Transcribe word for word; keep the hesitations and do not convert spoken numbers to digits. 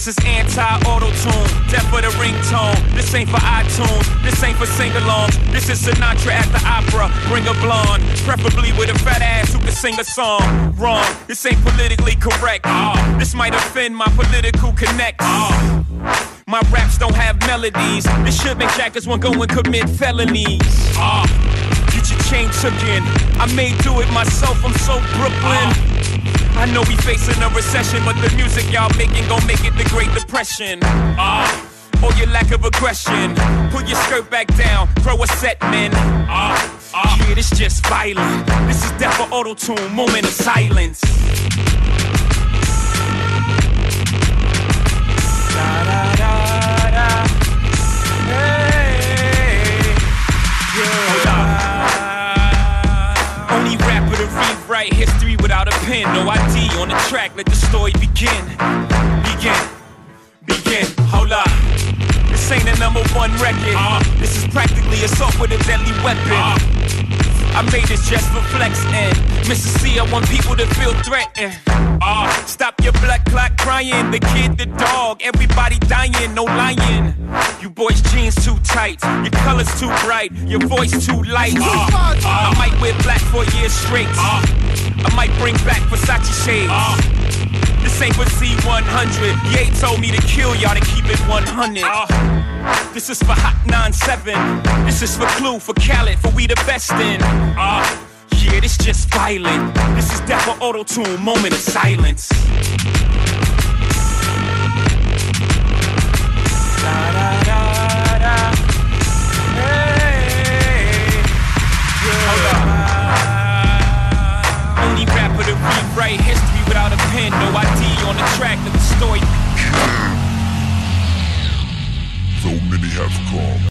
This is anti-auto-tune, death for the ringtone. This ain't for iTunes, this ain't for sing-alongs. This is Sinatra at the opera, bring a blonde, preferably with a fat ass who can sing a song. Wrong, this ain't politically correct. uh, This might offend my political connects. uh, My raps don't have melodies. This should make jackers want go and commit felonies. uh, Get your chain took in, I may do it myself, I'm so Brooklyn. uh, I know we facing a recession, but the music y'all making gon' make it the Great Depression. Uh, or your lack of aggression. Pull your skirt back down, throw a set, man. Uh, uh, yeah, this just violent. This is death for auto-tune, moment of silence. Da, da, da, da. Hey, yeah. Only rapper to rewrite history without a pen. No I D on the track, let the story begin. Begin, begin, hold up. This ain't a number one record. uh, This is practically assault with a deadly weapon. uh, I made this just for flexing. Mister C, I want people to feel threatened. uh, Stop your blood clot crying. The kid, the dog, everybody dying, no lying. You boys' jeans too tight, your colors too bright, your voice too light. uh, uh, I might wear black for years straight. uh, I might bring back Versace shades. uh, This ain't for Z one hundred. Ye told me to kill y'all to keep it one hundred. uh, This is for Hot nine seven. This is for Clue, for Khaled, for we the best in. uh, Yeah, this just violent. This is death for auto-tune, moment of silence. Da, da, da, da. Hey, yeah. Hold up. Only rapper to rewrite history without a pen. No I D on the track, let the story. So many have come.